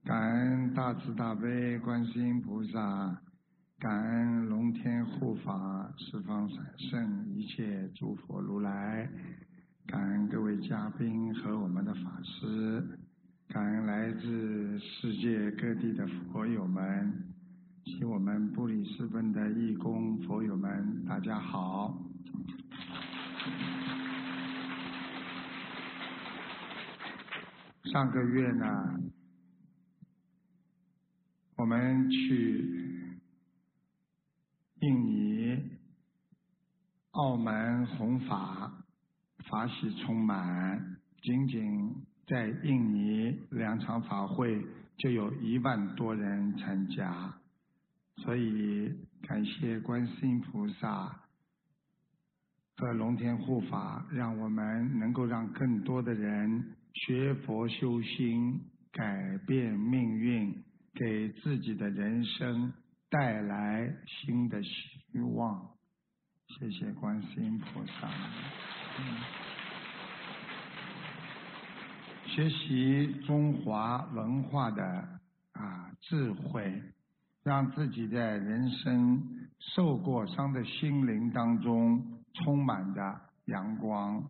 感恩大慈大悲观世音菩萨，感恩龙天护法十方三圣一切诸佛如来，感恩各位嘉宾和我们的法师，感恩来自世界各地的佛友们，及我们布里斯本的义工佛友们，大家好。上个月呢，我们去印尼、澳门弘法，法喜充满，仅仅在印尼2场法会就有1万多人参加，所以感谢观世音菩萨和龙天护法，让我们能够让更多的人学佛修心，改变命运，给自己的人生带来新的希望。谢谢观世音菩萨。学习中华文化的智慧，让自己在人生受过伤的心灵当中充满着阳光。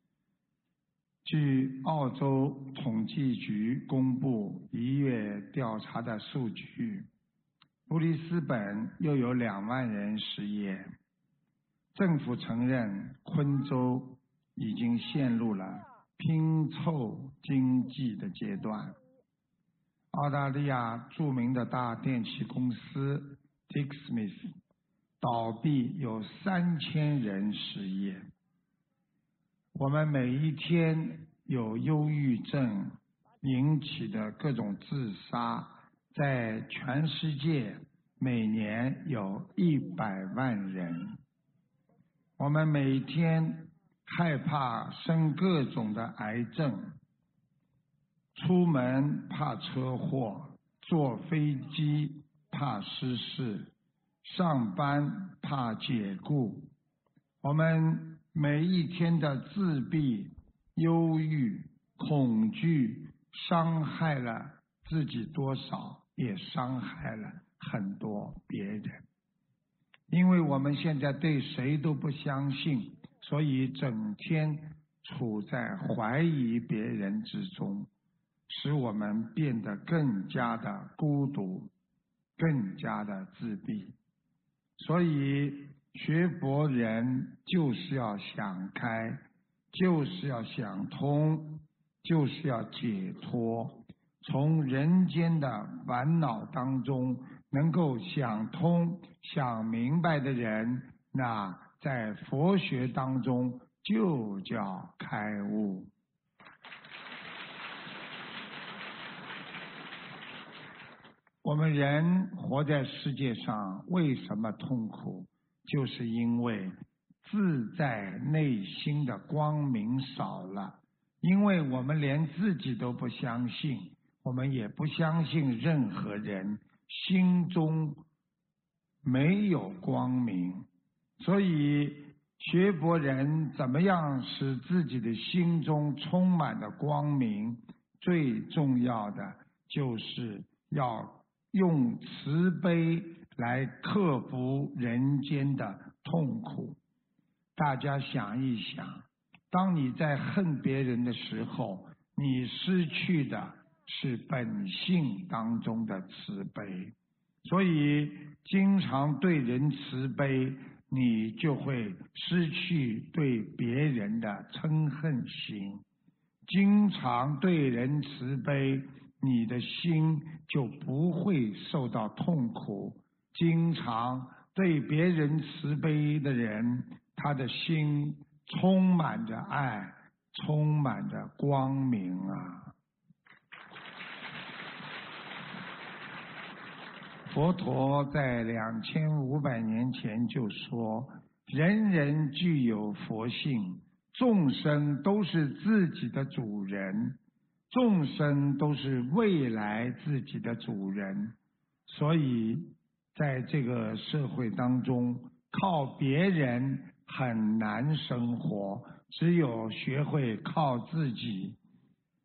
据澳洲统计局公布1月调查的数据，布里斯本又有2万人失业。政府承认昆州已经陷入了拼凑经济的阶段。澳大利亚著名的大电气公司 Dixsmith 倒闭，有3000人失业。我们每一天有忧郁症引起的各种自杀，在全世界每年有100万人。我们每天害怕生各种的癌症，出门怕车祸，坐飞机怕失事，上班怕解雇。我们每一天的自闭、忧郁、恐惧，伤害了自己多少，也伤害了很多别人。因为我们现在对谁都不相信，所以整天处在怀疑别人之中，使我们变得更加的孤独，更加的自闭。所以学佛人就是要想开，就是要想通，就是要解脱，从人间的烦恼当中能够想通想明白的人，那在佛学当中就叫开悟。我们人活在世界上为什么痛苦？就是因为自在内心的光明少了，因为我们连自己都不相信，我们也不相信任何人，心中没有光明。所以学佛人怎么样使自己的心中充满了光明？最重要的就是要用慈悲来克服人间的痛苦。大家想一想，当你在恨别人的时候，你失去的是本性当中的慈悲。所以经常对人慈悲，你就会失去对别人的嗔恨心。经常对人慈悲，你的心就不会受到痛苦。经常对别人慈悲的人，他的心充满着爱，充满着光明啊！佛陀在2500年前就说，人人具有佛性，众生都是自己的主人，众生都是未来自己的主人。所以在这个社会当中，靠别人很难生活，只有学会靠自己。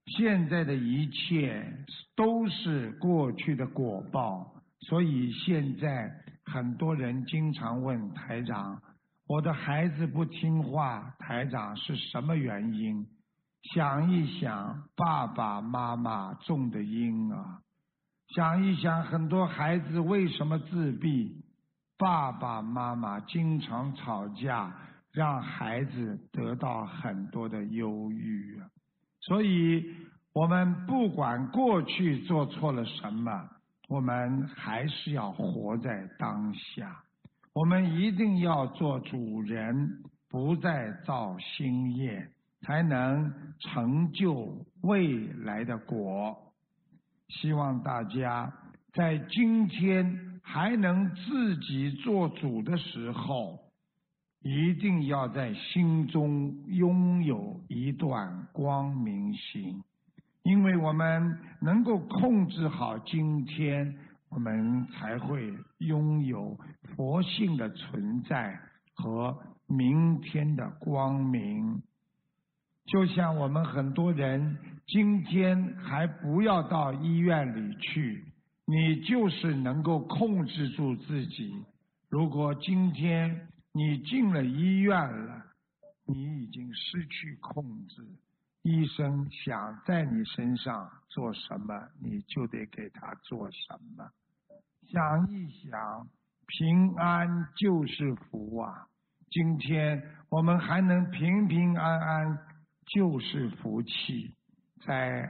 现在的一切都是过去的果报，所以现在很多人经常问台长，我的孩子不听话，台长是什么原因？想一想，爸爸妈妈种的因啊，想一想很多孩子为什么自闭，爸爸妈妈经常吵架，让孩子得到很多的忧郁啊。所以我们不管过去做错了什么，我们还是要活在当下，我们一定要做主人，不再造新业，才能成就未来的果。希望大家在今天还能自己做主的时候，一定要在心中拥有一段光明心，因为我们能够控制好今天，我们才会拥有佛性的存在和明天的光明。就像我们很多人今天还不要到医院里去，你就是能够控制住自己。如果今天你进了医院了，你已经失去控制，医生想在你身上做什么，你就得给他做什么。想一想，平安就是福啊！今天我们还能平平安安，就是福气。在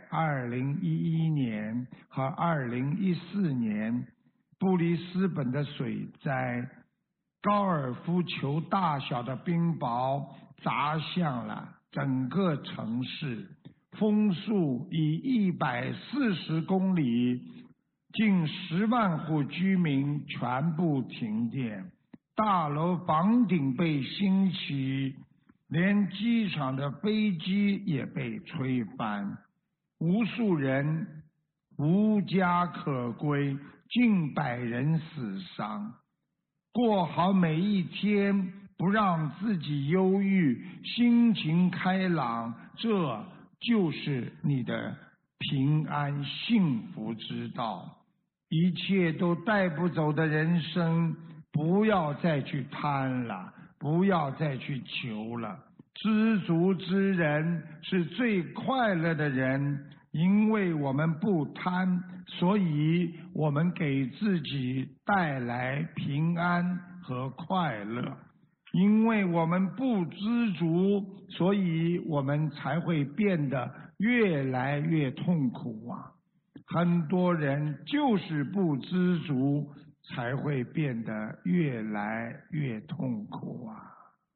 2011年和2014年，布里斯本的水灾，高尔夫球大小的冰雹砸向了整个城市，风速以140公里，近10万户居民全部停电，大楼房顶被掀起，连机场的飞机也被吹翻，无数人无家可归，近100人死伤。过好每一天，不让自己忧郁，心情开朗，这就是你的平安幸福之道。一切都带不走的人生，不要再去贪了，不要再去求了。知足之人是最快乐的人，因为我们不贪，所以我们给自己带来平安和快乐。因为我们不知足，所以我们才会变得越来越痛苦啊！很多人就是不知足，才会变得越来越痛苦啊！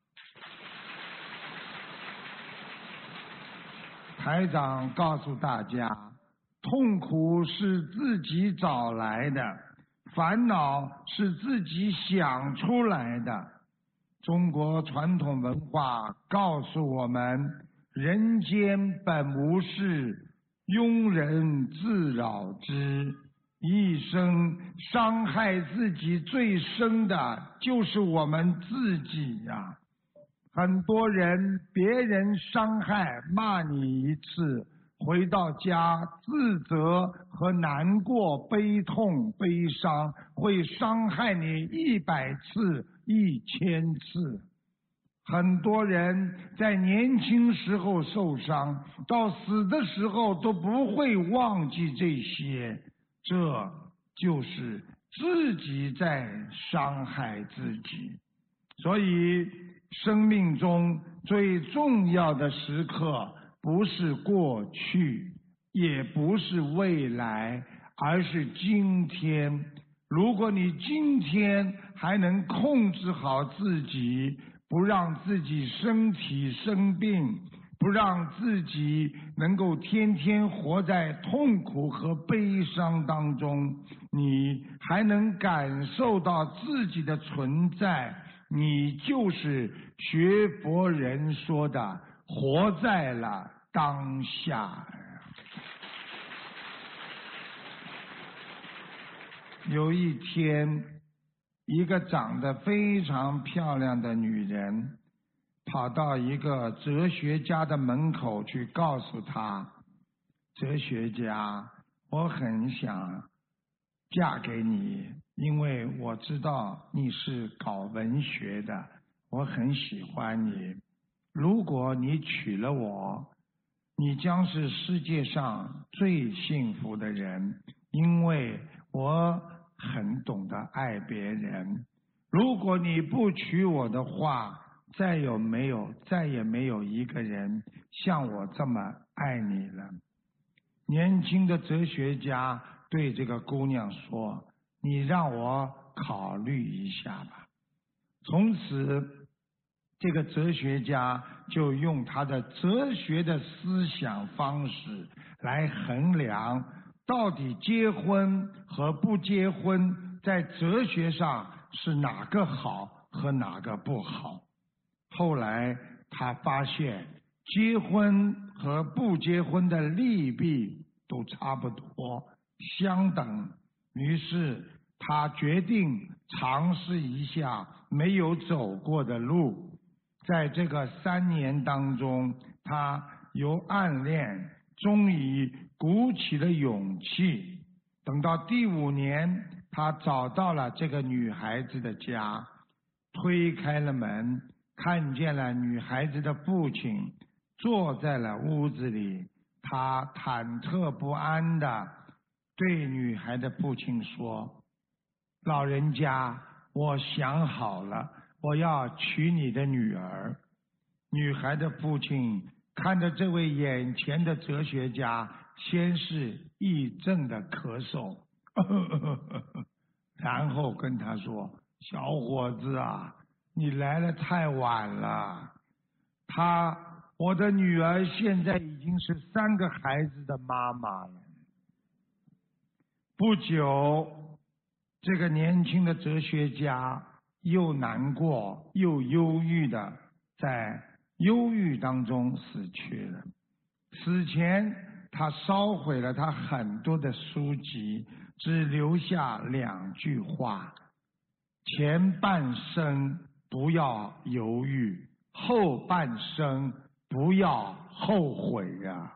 台长告诉大家，痛苦是自己找来的，烦恼是自己想出来的。中国传统文化告诉我们，人间本无事，庸人自扰之。一生伤害自己最深的就是我们自己呀。很多人，别人伤害骂你一次，回到家自责和难过、悲痛、悲伤，会伤害你100次、1000次。很多人在年轻时候受伤，到死的时候都不会忘记这些，这就是自己在伤害自己。所以生命中最重要的时刻不是过去，也不是未来，而是今天。如果你今天还能控制好自己，不让自己身体生病，不让自己能够天天活在痛苦和悲伤当中，你还能感受到自己的存在，你就是学佛人说的活在了当下。有一天，一个长得非常漂亮的女人跑到一个哲学家的门口去，告诉他， 哲学家，我很想嫁给你，因为我知道你是搞文学的，我很喜欢你。如果你娶了我，你将是世界上最幸福的人，因为我很懂得爱别人。如果你不娶我的话，再也没有一个人像我这么爱你了。年轻的哲学家对这个姑娘说，你让我考虑一下吧。从此这个哲学家就用他的哲学的思想方式来衡量到底结婚和不结婚在哲学上是哪个好和哪个不好。后来他发现结婚和不结婚的利弊都差不多相等，于是他决定尝试一下没有走过的路。在这个3年当中，他由暗恋终于鼓起了勇气。等到第5年，他找到了这个女孩子的家，推开了门，看见了女孩子的父亲坐在了屋子里。他忐忑不安地对女孩的父亲说，老人家，我想好了，我要娶你的女儿。女孩的父亲看着这位眼前的哲学家，先是一阵的咳嗽，然后跟他说，小伙子啊，你来得太晚了。我的女儿现在已经是3个孩子的妈妈了。不久，这个年轻的哲学家又难过又忧郁的在忧郁当中死去了。死前他烧毁了他很多的书籍，只留下2句话，前半生不要犹豫，后半生不要后悔呀。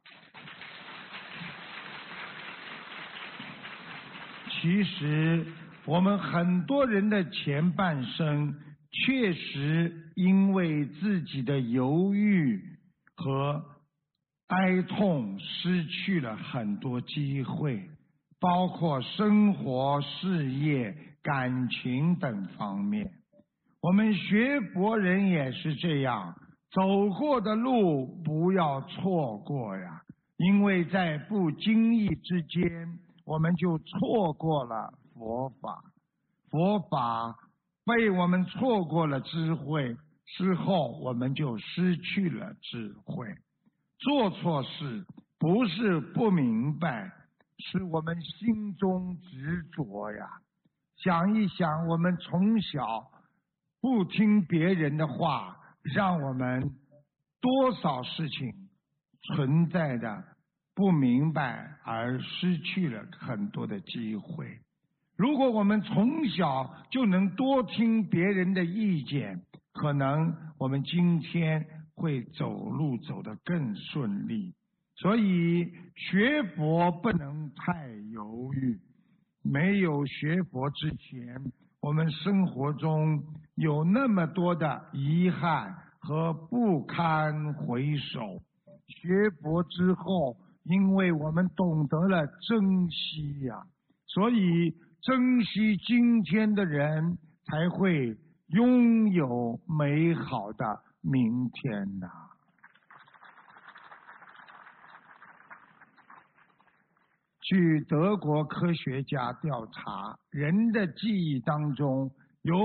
其实我们很多人的前半生确实因为自己的犹豫和哀痛失去了很多机会，包括生活、事业、感情等方面。我们学佛人也是这样，走过的路不要错过呀，因为在不经意之间我们就错过了佛法，佛法被我们错过了智慧之后，我们就失去了智慧。做错事不是不明白，是我们心中执着呀。想一想，我们从小不听别人的话，让我们多少事情存在的不明白而失去了很多的机会。如果我们从小就能多听别人的意见，可能我们今天会走路走得更顺利。所以学佛不能太犹豫。没有学佛之前，我们生活中有那么多的遗憾和不堪回首。学佛之后，因为我们懂得了珍惜呀，所以珍惜今天的人才会拥有美好的明天呐。据德国科学家调查，人的记忆当中有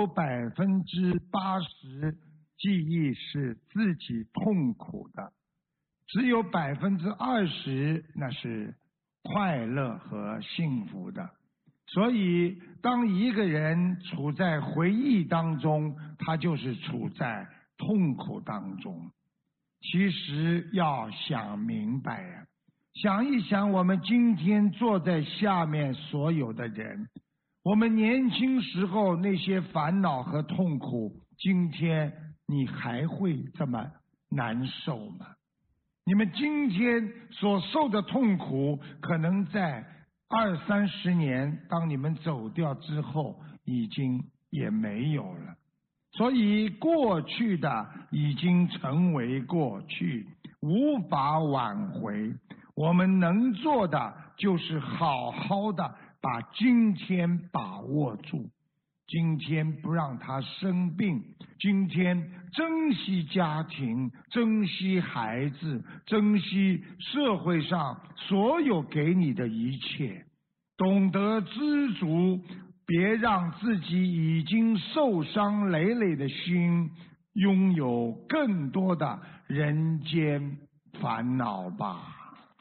80%记忆是自己痛苦的，只有20%那是快乐和幸福的。所以当一个人处在回忆当中，他就是处在痛苦当中。其实要想明白呀，想一想我们今天坐在下面所有的人，我们年轻时候那些烦恼和痛苦，今天你还会这么难受吗？ 你们今天所受的痛苦，可能在20-30年，当你们走掉之后，已经也没有了。所以过去的已经成为过去，无法挽回。我们能做的就是好好的把今天把握住，今天不让他生病，今天珍惜家庭，珍惜孩子，珍惜社会上所有给你的一切，懂得知足，别让自己已经受伤累累的心拥有更多的人间烦恼吧。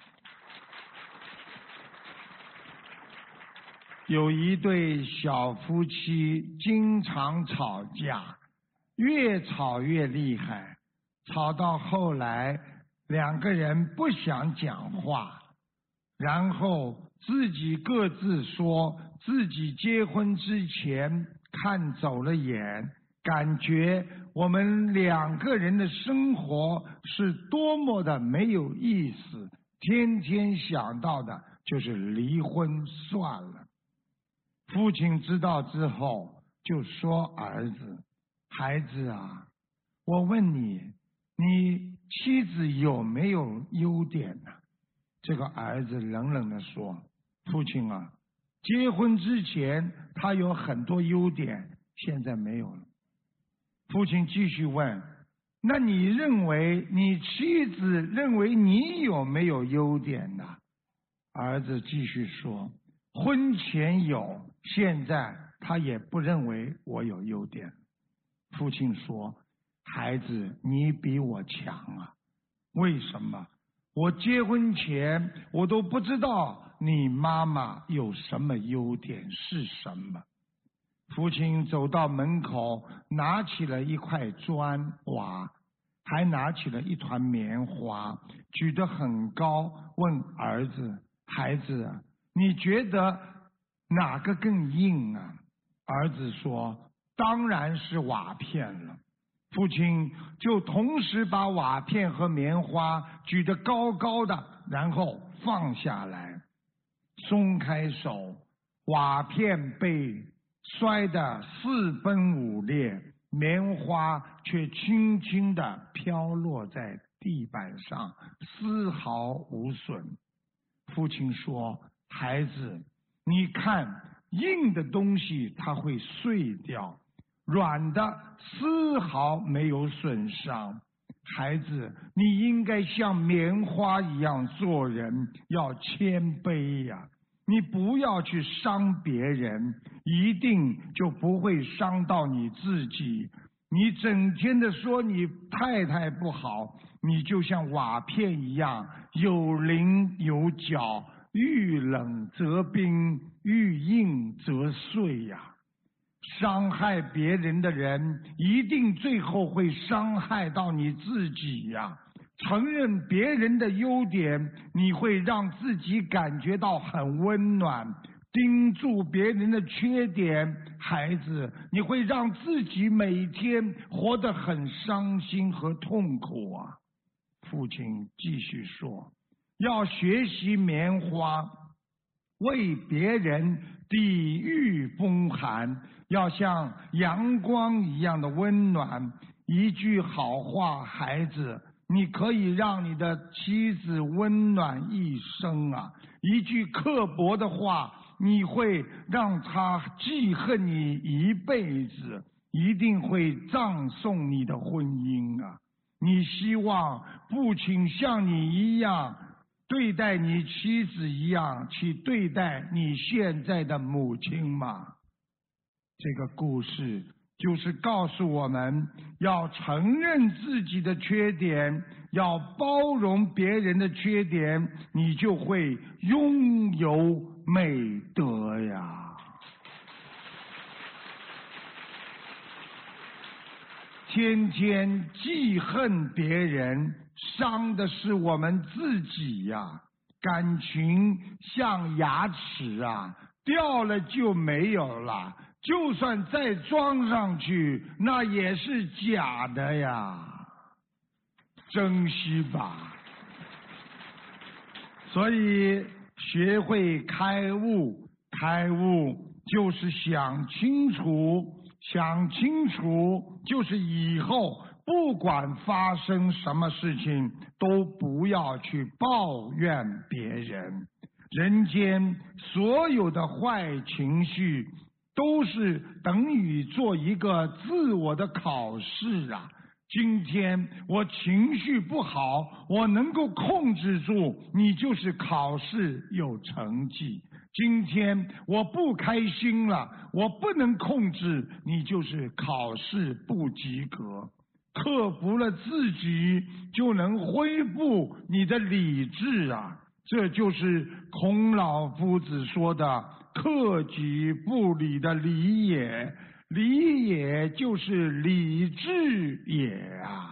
有一对小夫妻经常吵架，越吵越厉害，吵到后来两个人不想讲话，然后自己各自说自己结婚之前看走了眼，感觉我们两个人的生活是多么的没有意思，天天想到的就是离婚算了。父亲知道之后就说儿子，孩子啊，我问你，你妻子有没有优点呢？这个儿子冷冷地说，父亲啊，结婚之前他有很多优点，现在没有了。父亲继续问，那你认为你妻子认为你有没有优点呢？儿子继续说，婚前有，现在他也不认为我有优点。父亲说，孩子，你比我强啊。为什么？我结婚前我都不知道你妈妈有什么优点是什么。父亲走到门口，拿起了一块砖瓦，还拿起了一团棉花，举得很高，问儿子，孩子啊，你觉得哪个更硬啊？儿子说，当然是瓦片了。父亲就同时把瓦片和棉花举得高高的，然后放下来，松开手，瓦片被摔得4分5裂，棉花却轻轻地飘落在地板上，丝毫无损。父亲说，孩子，你看，硬的东西它会碎掉，软的丝毫没有损伤。孩子，你应该像棉花一样做人，要谦卑呀。你不要去伤别人，一定就不会伤到你自己。你整天的说你太太不好，你就像瓦片一样，有棱有角，遇冷则冰，遇硬则碎呀。伤害别人的人，一定最后会伤害到你自己呀。承认别人的优点，你会让自己感觉到很温暖；盯住别人的缺点，孩子，你会让自己每天活得很伤心和痛苦啊。父亲继续说，要学习棉花，为别人抵御风寒，要像阳光一样的温暖。一句好话，孩子，你可以让你的妻子温暖一生啊！一句刻薄的话，你会让她记恨你一辈子，一定会葬送你的婚姻啊！你希望父亲像你一样对待你妻子一样去对待你现在的母亲吗？这个故事就是告诉我们，要承认自己的缺点，要包容别人的缺点，你就会拥有美德呀。天天记恨别人，伤的是我们自己呀。感情像牙齿啊，掉了就没有了，就算再装上去，那也是假的呀。珍惜吧。 所以学会开悟，开悟就是想清楚，想清楚就是以后不管发生什么事情，都不要去抱怨别人。人间所有的坏情绪，都是等于做一个自我的考试啊！今天我情绪不好，我能够控制住，你就是考试有成绩。今天我不开心了，我不能控制，你就是考试不及格。克服了自己，就能恢复你的理智啊！这就是孔老夫子说的克己不礼的礼也，礼也就是理智也啊！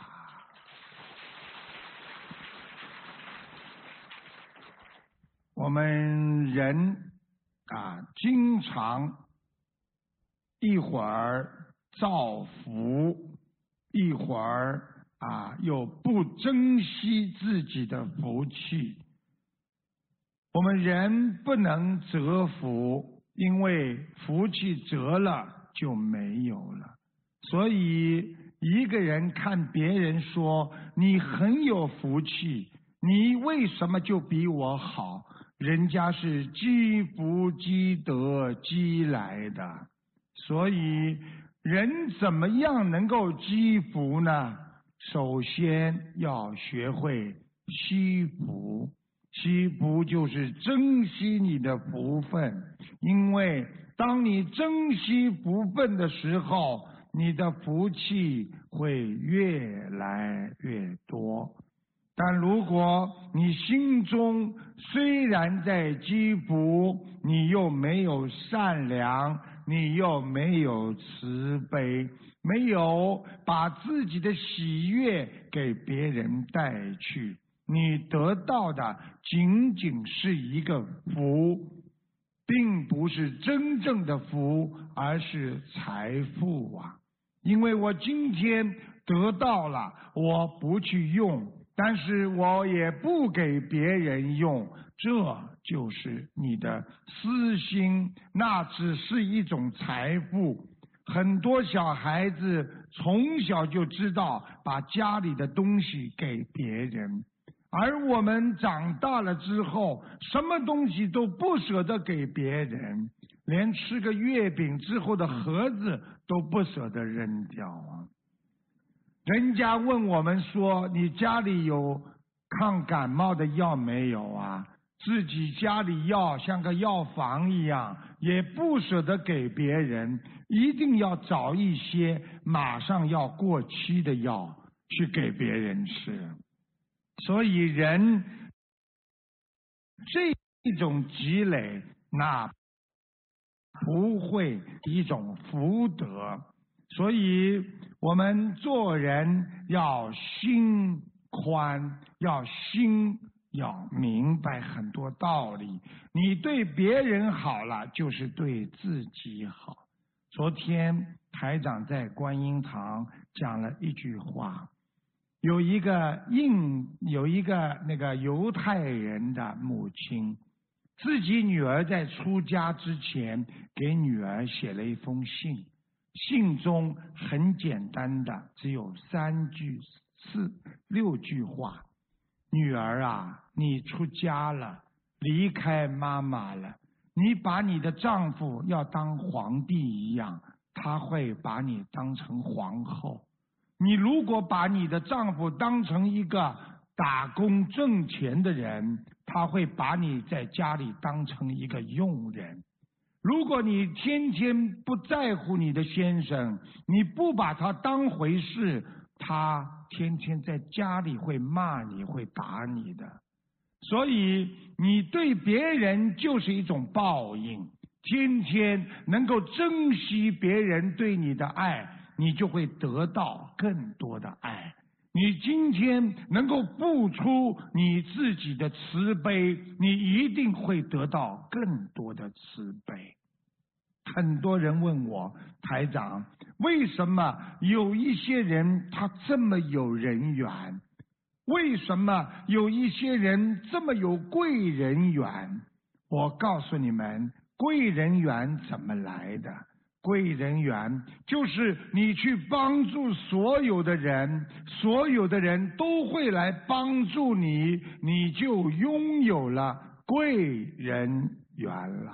我们人经常一会儿造福，一会儿又不珍惜自己的福气。我们人不能折福，因为福气折了就没有了。所以一个人看别人说你很有福气，你为什么就比我好？人家是积福积德积来的。所以人怎么样能够积福呢？首先要学会惜福。惜福就是珍惜你的福分，因为当你珍惜福分的时候，你的福气会越来越多。但如果你心中虽然在积福，你又没有善良，你又没有慈悲，没有把自己的喜悦给别人带去，你得到的仅仅是一个福，并不是真正的福，而是财富啊！因为我今天得到了，我不去用，但是我也不给别人用，这就是你的私心，那只是一种财富。很多小孩子从小就知道把家里的东西给别人，而我们长大了之后，什么东西都不舍得给别人，连吃个月饼之后的盒子都不舍得扔掉啊！人家问我们说，你家里有抗感冒的药没有啊？自己家里药像个药房一样，也不舍得给别人，一定要找一些马上要过期的药去给别人吃。所以人这种积累，那不会一种福德。所以我们做人要心宽，要明白很多道理。你对别人好了，就是对自己好。昨天台长在观音堂讲了一句话，有一个那个犹太人的母亲，自己女儿在出家之前给女儿写了一封信，信中很简单的，只有6句话。女儿啊，你出家了，离开妈妈了，你把你的丈夫要当皇帝一样，他会把你当成皇后。你如果把你的丈夫当成一个打工挣钱的人，他会把你在家里当成一个佣人。如果你天天不在乎你的先生，你不把他当回事，他天天在家里会骂你，会打你的。所以你对别人就是一种报应，天天能够珍惜别人对你的爱，你就会得到更多的爱。你今天能够付出你自己的慈悲，你一定会得到更多的慈悲。很多人问我，台长，为什么有一些人他这么有人缘？ 为什么有一些人这么有贵人缘？我告诉你们，贵人缘怎么来的？贵人缘就是你去帮助所有的人，所有的人都会来帮助你，你就拥有了贵人缘了。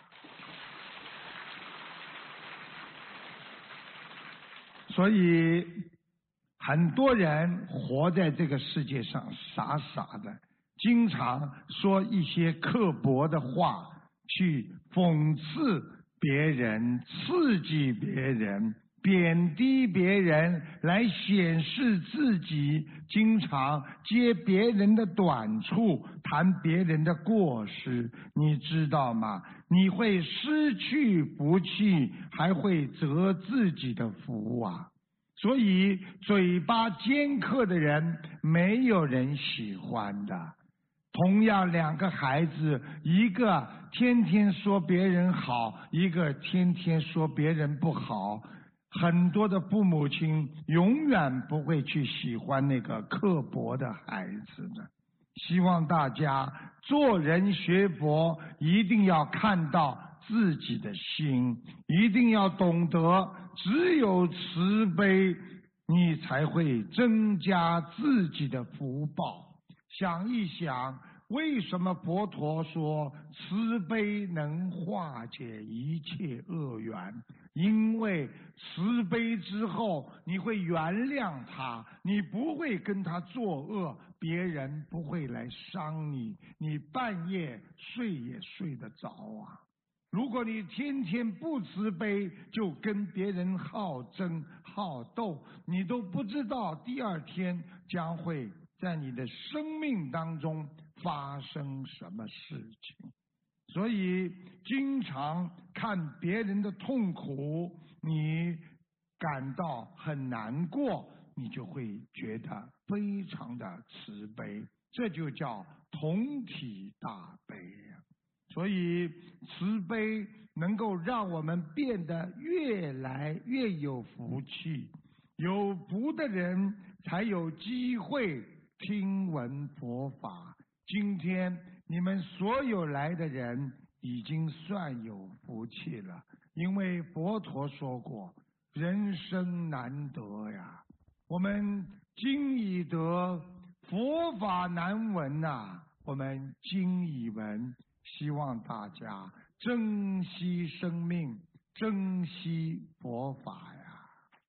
所以很多人活在这个世界上傻傻的，经常说一些刻薄的话，去讽刺别人，刺激别人，贬低别人，来显示自己，经常揭别人的短处，谈别人的过失，你知道吗？你会失去福气，还会折自己的福啊！所以嘴巴尖刻的人没有人喜欢的。同样两个孩子，一个天天说别人好，一个天天说别人不好，很多的父母亲永远不会去喜欢那个刻薄的孩子的。希望大家做人学佛一定要看到自己的心，一定要懂得只有慈悲，你才会增加自己的福报。想一想，为什么佛陀说慈悲能化解一切恶缘？因为慈悲之后，你会原谅他，你不会跟他作恶，别人不会来伤你，你半夜睡也睡得着啊。如果你天天不慈悲，就跟别人好争好斗，你都不知道第二天将会在你的生命当中发生什么事情。所以经常看别人的痛苦，你感到很难过，你就会觉得非常的慈悲，这就叫同体大悲呀。所以慈悲能够让我们变得越来越有福气，有福的人才有机会听闻佛法。今天你们所有来的人已经算有福气了，因为佛陀说过，人生难得呀，我们今已得，佛法难闻呐，我们今已闻。希望大家珍惜生命，珍惜佛法呀。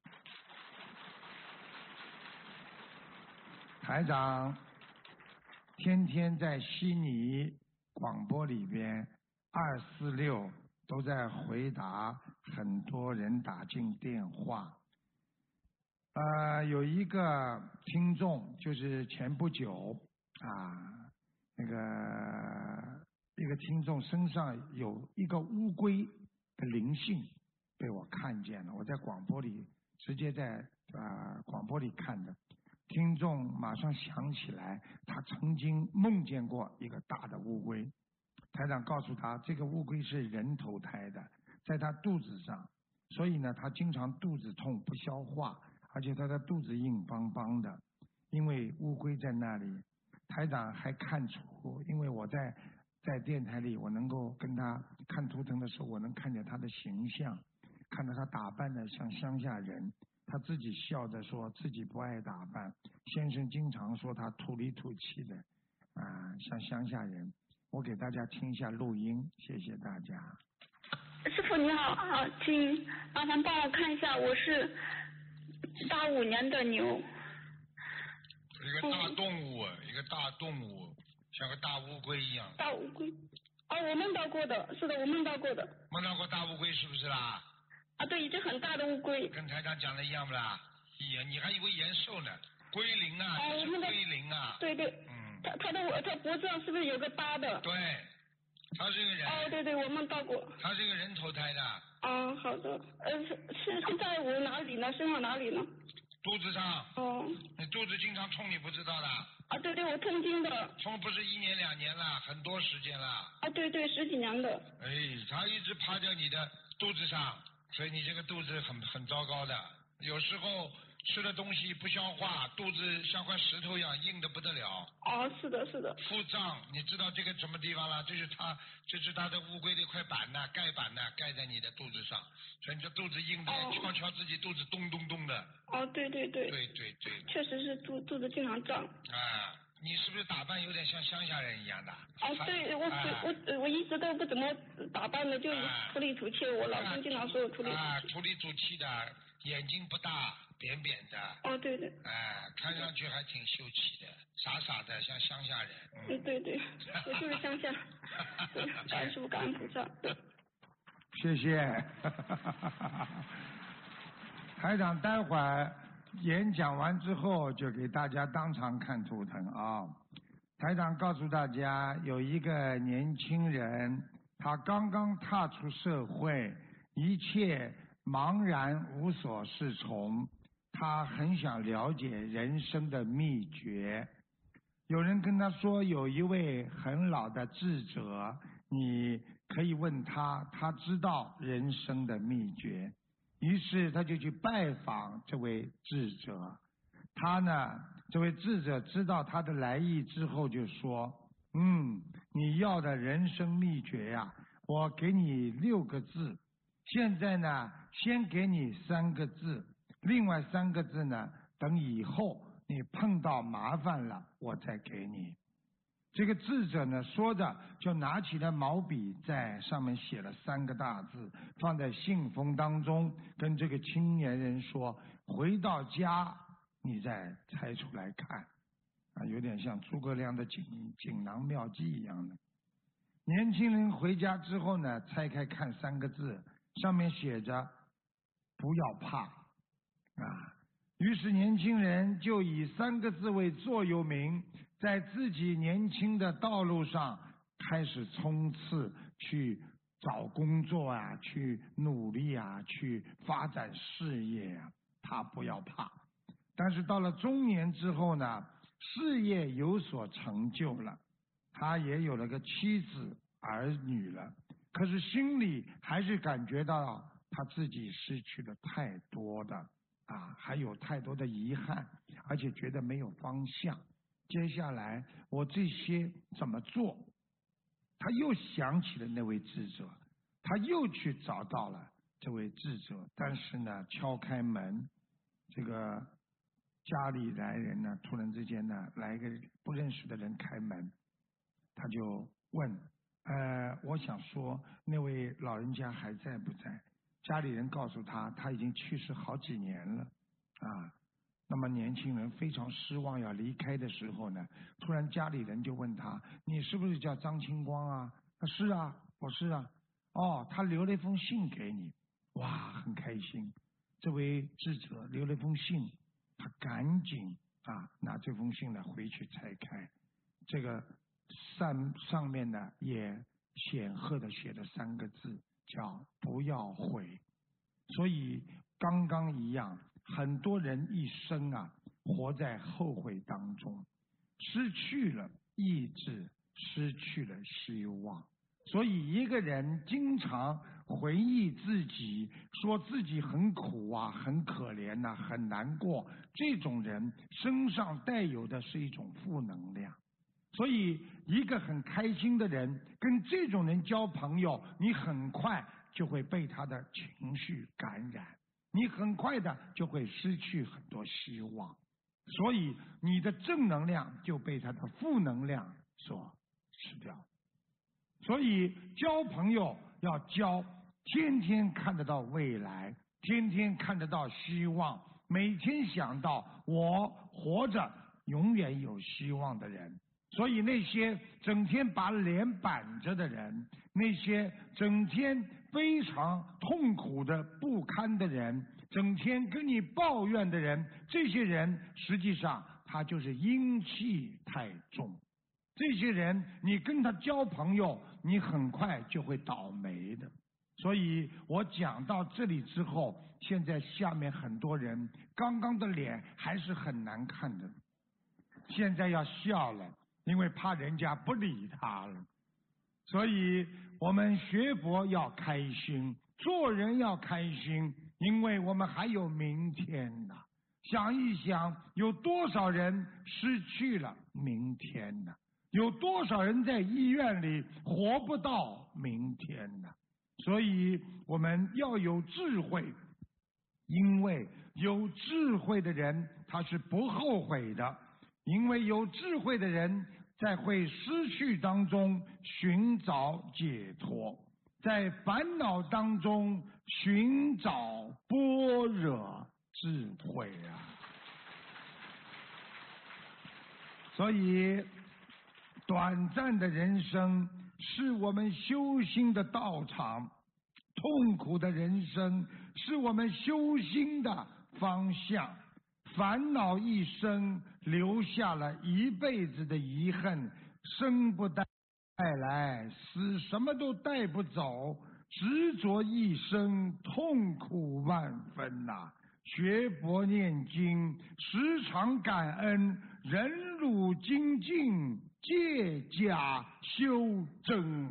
台长天天在悉尼广播里边246都在回答很多人打进电话。有一个听众就是前不久一个听众身上有一个乌龟的灵性被我看见了，我在广播里直接在广播里看的。听众马上想起来，他曾经梦见过一个大的乌龟。台长告诉他，这个乌龟是人投胎的，在他肚子上，所以呢，他经常肚子痛不消化，而且他的肚子硬邦邦的，因为乌龟在那里。台长还看出，因为我在电台里，我能够跟他看图腾的时候，我能看见他的形象，看到他打扮的像乡下人，他自己笑着说自己不爱打扮，先生经常说他土里土气的像乡下人。我给大家听一下录音，谢谢大家。 师父你好，请麻烦帮我看一下，我是85年的牛。 一个大动物，一个大动物，像个大乌龟一样。 大乌龟？我梦到过的，是的，我梦到过的。 梦到过大乌龟是不是啦？ 对，一只很大的乌龟。 跟台长讲的一样不啦？你还以为延寿呢？龟灵啊，这是龟灵啊。 对对。他脖子上是不是有个疤的？ 对，他是个人。 对，我梦到过。 他是个人投胎的。 好的。是在我哪里呢？身上哪里呢？ 肚子上。你肚子经常痛，你不知道的？ 对，我痛经的。 痛不是1年2年了，很多时间了。 对，10几年的。 他一直趴在你的肚子上，所以你这个肚子很糟糕的。有时候吃的东西不消化，肚子像块石头一样硬得不得了。 哦，是的，是的。 腹胀，你知道这个什么地方了？这是它的乌龟的一块板呐，盖板呐，盖在你的肚子上，所以你这肚子硬的，敲自己肚子咚咚咚的。 哦，对对对。 对对对。 确实是肚子经常胀。 啊，你是不是打扮有点像乡下人一样的？ 哦，对，我一直都不怎么打扮的，就土里土气。我老公经常说我土里土气。 啊，土里土气的，眼睛不大，扁扁的。 哦，对对。 看上去还挺秀气的，傻傻的，像乡下人。 对对，我就是乡下。对，感恩师父，感恩菩萨。 谢谢。台长，待会儿演讲完之后就给大家当场看图腾啊。台长告诉大家，有一个年轻人，他刚刚踏出社会，一切茫然无所适从，他很想了解人生的秘诀。有人跟他说，有一位很老的智者，你可以问他，他知道人生的秘诀。于是他就去拜访这位智者。他呢，这位智者知道他的来意之后就说，你要的人生秘诀呀，我给你6个字，现在呢先给你3个字，另外3个字呢等以后你碰到麻烦了我再给你。这个智者呢说着就拿起了毛笔，在上面写了3个大字，放在信封当中，跟这个青年人说，回到家你再猜出来看。有点像诸葛亮的锦囊妙计一样的。年轻人回家之后呢，拆开看3个字，上面写着不要怕。于是年轻人就以3个字为座右铭，在自己年轻的道路上开始冲刺，去找工作啊，去努力啊，去发展事业啊，他不要怕。但是到了中年之后呢，事业有所成就了，他也有了个妻子儿女了，可是心里还是感觉到他自己失去了太多的还有太多的遗憾，而且觉得没有方向。接下来我这些怎么做？他又想起了那位智者，他又去找到了这位智者，但是呢，敲开门，这个家里来人呢，突然之间呢，来一个不认识的人开门，他就问，我想说那位老人家还在不在？家里人告诉他，他已经去世好几年了那么年轻人非常失望，要离开的时候呢，突然家里人就问他，你是不是叫张清光啊？是啊，我是啊。哦，他留了一封信给你。哇，很开心。这位智者留了一封信，他赶紧拿这封信呢回去拆开，这个上面呢也显赫的写了3个字，叫不要悔。所以刚刚一样，很多人一生活在后悔当中，失去了意志，失去了希望。所以一个人经常回忆自己，说自己很苦很可怜很难过，这种人身上带有的是一种负能量。所以一个很开心的人跟这种人交朋友，你很快就会被他的情绪感染，你很快的就会失去很多希望，所以你的正能量就被他的负能量所吃掉。所以交朋友要交天天看得到未来，天天看得到希望，每天想到我活着永远有希望的人。所以那些整天把脸板着的人，那些整天非常痛苦的不堪的人，整天跟你抱怨的人，这些人实际上他就是阴气太重。这些人你跟他交朋友，你很快就会倒霉的。所以我讲到这里之后，现在下面很多人刚刚的脸还是很难看的，现在要笑了，因为怕人家不理他了。所以我们学佛要开心，做人要开心，因为我们还有明天想一想，有多少人失去了明天呢？有多少人在医院里活不到明天呢？所以我们要有智慧，因为有智慧的人他是不后悔的，因为有智慧的人在会失去当中寻找解脱，在烦恼当中寻找般若智慧啊！所以短暂的人生是我们修心的道场，痛苦的人生是我们修心的方向。烦恼一生，留下了一辈子的遗恨，生不带来，死什么都带不走，执着一生，痛苦万分呐！学佛念经，时常感恩，忍辱精进，借假修真。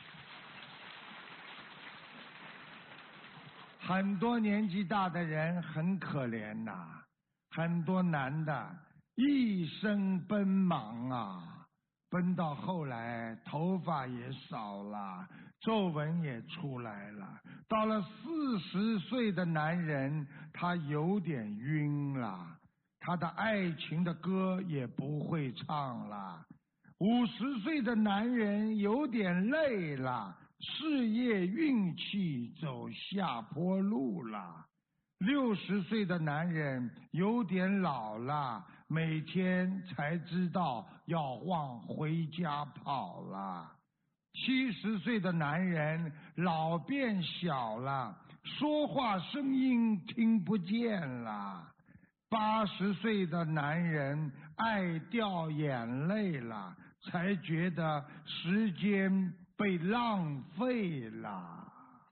很多年纪大的人很可怜呐，很多男的一生奔忙啊，奔到后来头发也少了，皱纹也出来了。到了40岁的男人，他有点晕了，他的爱情的歌也不会唱了。50岁的男人有点累了，事业运气走下坡路了。60岁的男人有点老了，每天才知道要往回家跑了。70岁的男人老变小了，说话声音听不见了。80岁的男人爱掉眼泪了，才觉得时间被浪费了。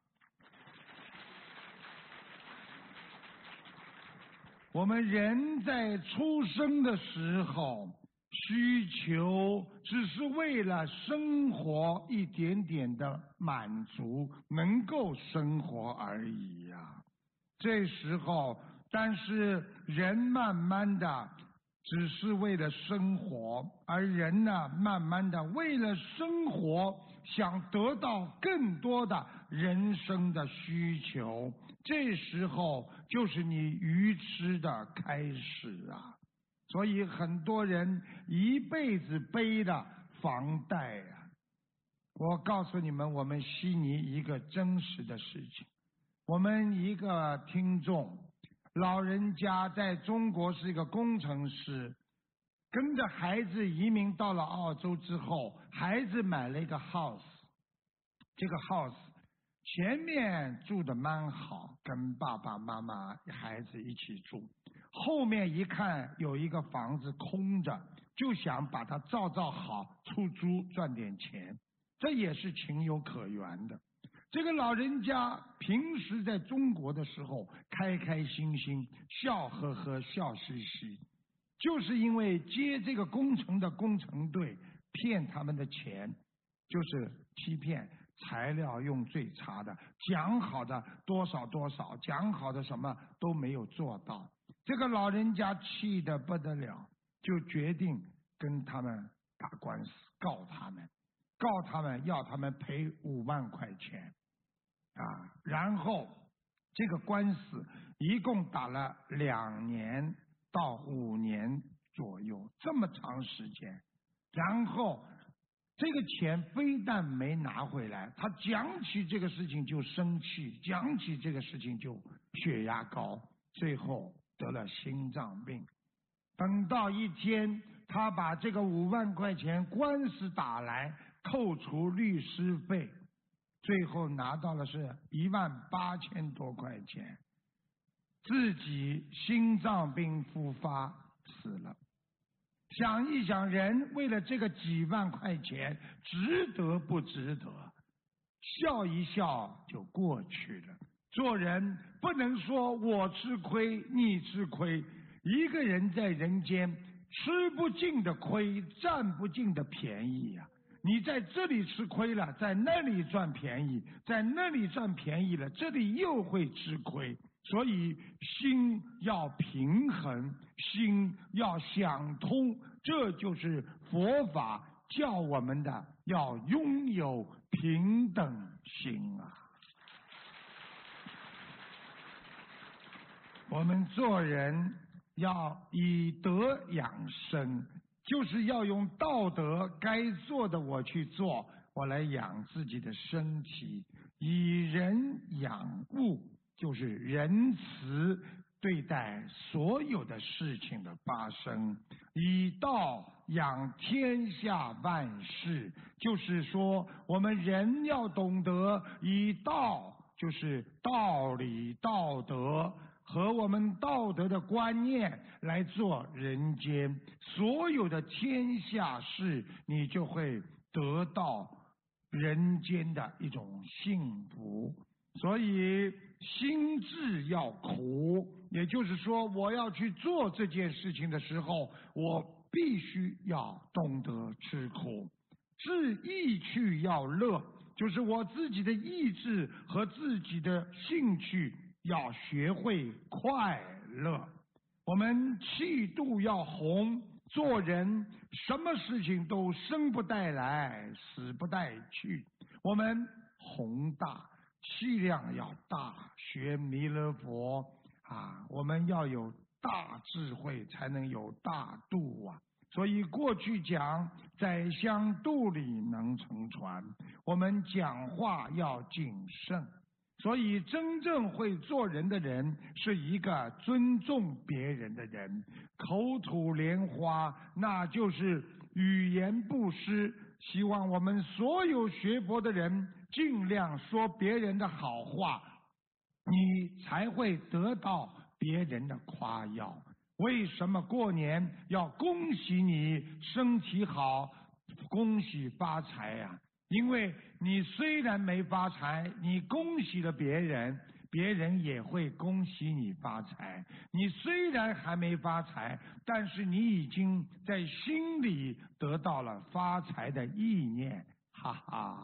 我们人在出生的时候，需求只是为了生活一点点的满足，能够生活而已呀。这时候，但是人慢慢的只是为了生活，而人呢，慢慢的为了生活想得到更多的人生的需求，这时候就是你愚痴的开始啊！所以很多人一辈子背的房贷啊！我告诉你们，我们悉尼一个真实的事情，我们一个听众，老人家在中国是一个工程师，跟着孩子移民到了澳洲之后，孩子买了一个 house， 这个 house 前面住的蛮好，跟爸爸妈妈孩子一起住，后面一看有一个房子空着，就想把它造好出租赚点钱，这也是情有可原的。这个老人家平时在中国的时候开开心心，笑呵呵，笑嘻嘻，就是因为接这个工程的工程队骗他们的钱，就是欺骗，材料用最差的，讲好的多少多少，讲好的什么都没有做到。这个老人家气得不得了，就决定跟他们打官司，告他们要他们赔5万块钱啊！然后这个官司一共打了2年到5年左右，这么长时间。然后这个钱非但没拿回来，他讲起这个事情就生气，讲起这个事情就血压高，最后得了心脏病。等到一天，他把这个5万块钱官司打来，扣除律师费，最后拿到了是18000多块钱，自己心脏病复发死了。想一想，人为了这个几万块钱，值得不值得？笑一笑就过去了。做人不能说我吃亏，你吃亏。一个人在人间，吃不尽的亏，占不尽的便宜呀。你在这里吃亏了，在那里赚便宜，在那里赚便宜了，这里又会吃亏。 所以心要平衡，心要想通，这就是佛法教我们的，要拥有平等心啊。我们做人要以德养生，就是要用道德该做的我去做，我来养自己的身体，以人养物，就是仁慈对待所有的事情的发生，以道养天下万事，就是说我们人要懂得以道，就是道理道德和我们道德的观念来做人间所有的天下事，你就会得到人间的一种幸福。所以心智要苦，也就是说我要去做这件事情的时候，我必须要懂得吃苦。志意趣要乐，就是我自己的意志和自己的兴趣要学会快乐。我们气度要宏，做人什么事情都生不带来，死不带去。我们宏大，气量要大，学弥勒佛啊，我们要有大智慧，才能有大度啊。所以过去讲宰相肚里能撑船，我们讲话要谨慎。所以真正会做人的人是一个尊重别人的人，口吐莲花，那就是语言不失。希望我们所有学佛的人尽量说别人的好话，你才会得到别人的夸耀。为什么过年要恭喜你身体好，恭喜发财呀？因为你虽然没发财，你恭喜了别人，别人也会恭喜你发财。你虽然还没发财，但是你已经在心里得到了发财的意念，哈哈。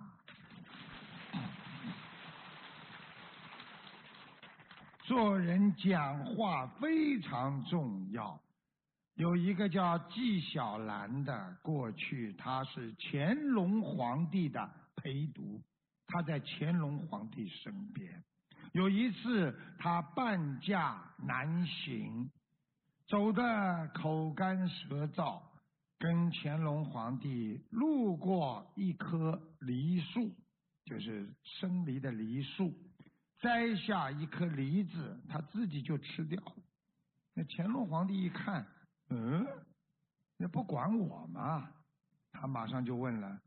做人讲话非常重要。有一个叫纪晓岚的，过去他是乾隆皇帝的陪读，他在乾隆皇帝身边。有一次他半驾南行，走得口干舌燥，跟乾隆皇帝路过一棵梨树，就是生梨的梨树，摘下一颗梨子，他自己就吃掉了。那乾隆皇帝一看，那不管我嘛？他马上就问了：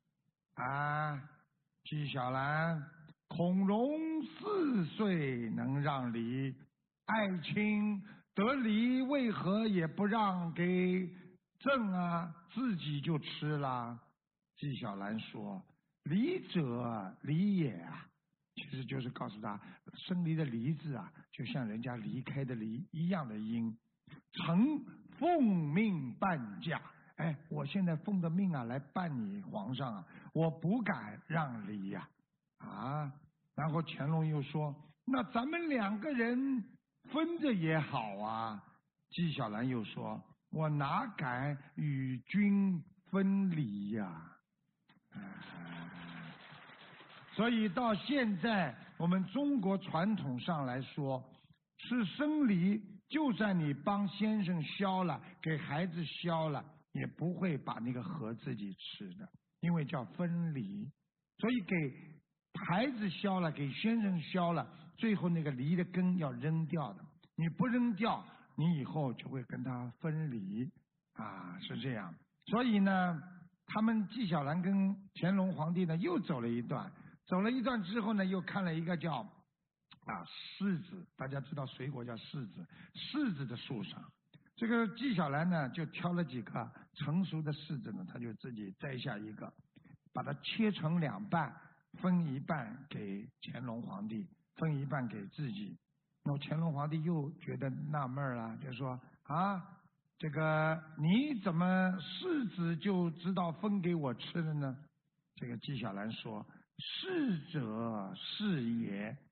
纪晓岚，孔融4岁能让梨，爱卿得梨为何也不让给朕啊？自己就吃了。纪晓岚说：梨者梨也啊，其实就是告诉他，生梨的梨字啊，就像人家离开的离一样的音。臣奉命伴驾，我现在奉的命啊，来伴你皇上啊，我不敢让梨呀，然后乾隆又说，那咱们2个人分着也好啊。纪晓岚又说，我哪敢与君分离呀。所以到现在我们中国传统上来说，吃生梨，就算你帮先生削了，给孩子削了，也不会把那个核自己吃的，因为叫分离。所以给孩子削了，给先生削了，最后那个梨的根要扔掉的，你不扔掉，你以后就会跟他分离是这样。所以呢，他们纪晓岚跟乾隆皇帝呢又走了一段之后呢，又看了一个叫柿子，大家知道水果叫柿子的树上，这个纪晓岚呢就挑了几个成熟的柿子呢，他就自己摘下一个，把它切成2半，分一半给乾隆皇帝，分一半给自己。那么乾隆皇帝又觉得纳闷了，就说这个你怎么柿子就知道分给我吃了呢？这个纪晓岚说，柿者是也，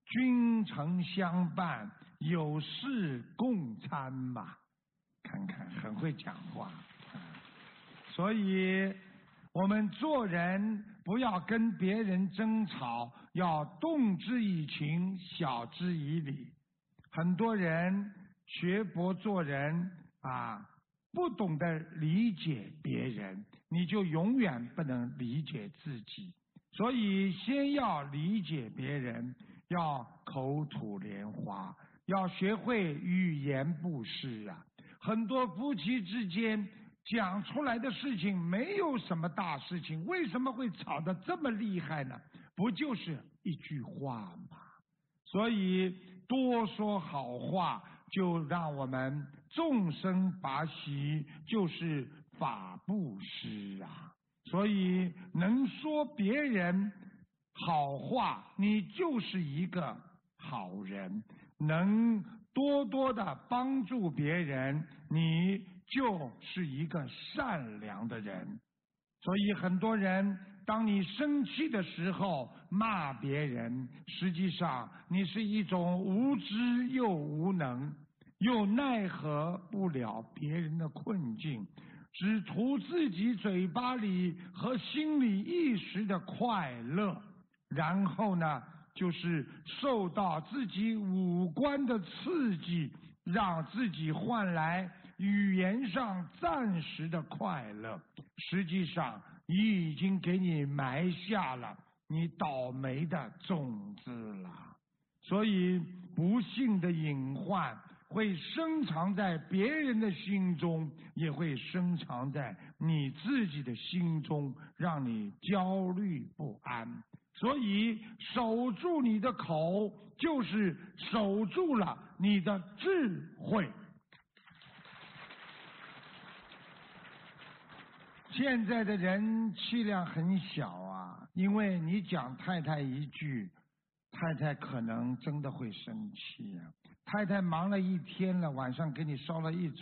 君臣相伴，有事共餐嘛。看看，很会讲话。所以我们做人不要跟别人争吵，要动之以情，晓之以理。很多人学佛做人不懂得理解别人，你就永远不能理解自己。所以先要理解别人，要口吐莲花，要学会语言布施啊。很多夫妻之间讲出来的事情没有什么大事情，为什么会吵得这么厉害呢？不就是一句话吗？所以多说好话，就让我们众生法喜，就是法布施啊。所以能说别人好话，你就是一个好人；能多多的帮助别人，你就是一个善良的人。所以很多人，当你生气的时候骂别人，实际上你是一种无知又无能，又奈何不了别人的困境，只图自己嘴巴里和心里一时的快乐，然后呢，就是受到自己五官的刺激，让自己换来语言上暂时的快乐，实际上已经给你埋下了你倒霉的种子了。所以不幸的隐患会深藏在别人的心中，也会深藏在你自己的心中，让你焦虑不安。所以守住你的口，就是守住了你的智慧。现在的人气量很小啊，因为你讲太太一句，太太可能真的会生气啊。太太忙了一天了，晚上给你烧了一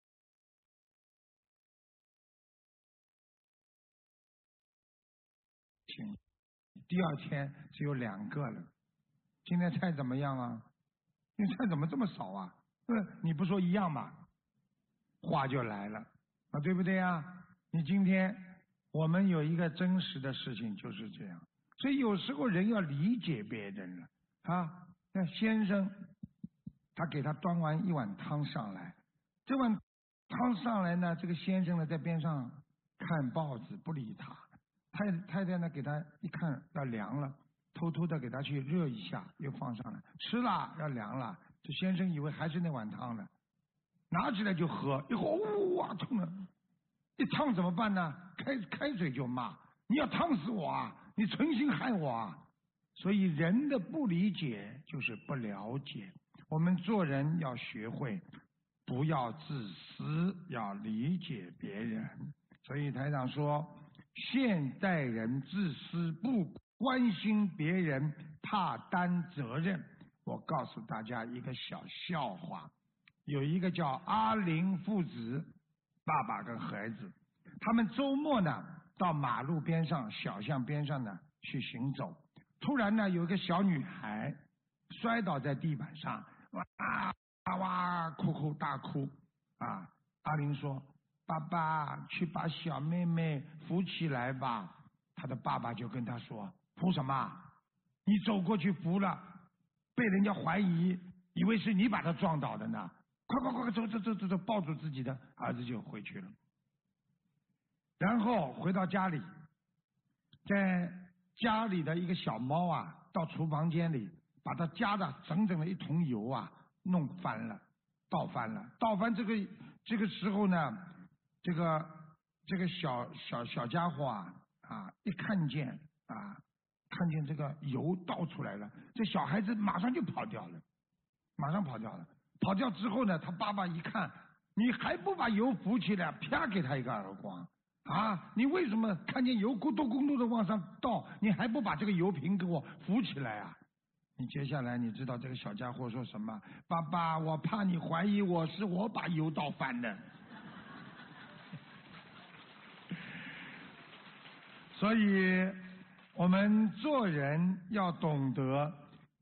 请，第二天只有2个了。今天菜怎么样啊？今天菜怎么这么少啊？你不说一样吗？话就来了啊，对不对啊？你今天我们有一个真实的事情就是这样，所以有时候人要理解别人了啊。那先生他给他端完一碗汤上来，这碗汤上来呢，这个先生呢在边上看报纸不理他，太太呢给他一看要凉了，偷偷的给他去热一下，又放上来，吃了要凉了，这先生以为还是那碗汤呢，拿起来就喝，一喝哇痛了，一烫怎么办呢？开水就骂，你要烫死我啊，你存心害我啊。所以人的不理解就是不了解，我们做人要学会不要自私，要理解别人。所以台长说，现代人自私，不关心别人，怕担责任。我告诉大家一个小笑话，有一个叫阿林父子，爸爸跟孩子，他们周末呢到马路边上小巷边上呢去行走，突然呢有一个小女孩摔倒在地板上，哇哭大哭啊！阿林说，爸爸去把小妹妹扶起来吧。他的爸爸就跟他说，扶什么？你走过去扶了，被人家怀疑，以为是你把他撞倒的呢。快走，抱住自己的儿子就回去了。然后回到家里，在家里的一个小猫啊，到厨房间里把它加的整整的一桶油啊弄翻了，倒翻这个时候呢，这个小家伙一看见这个油倒出来了，这小孩子马上就跑掉了。跑掉之后呢，他爸爸一看，你还不把油扶起来，啪给他一个耳光啊！你为什么看见油咕嘟的往上倒，你还不把这个油瓶给我扶起来啊？你接下来你知道这个小家伙说什么？爸爸，我怕你怀疑我把油倒翻的。所以我们做人要懂得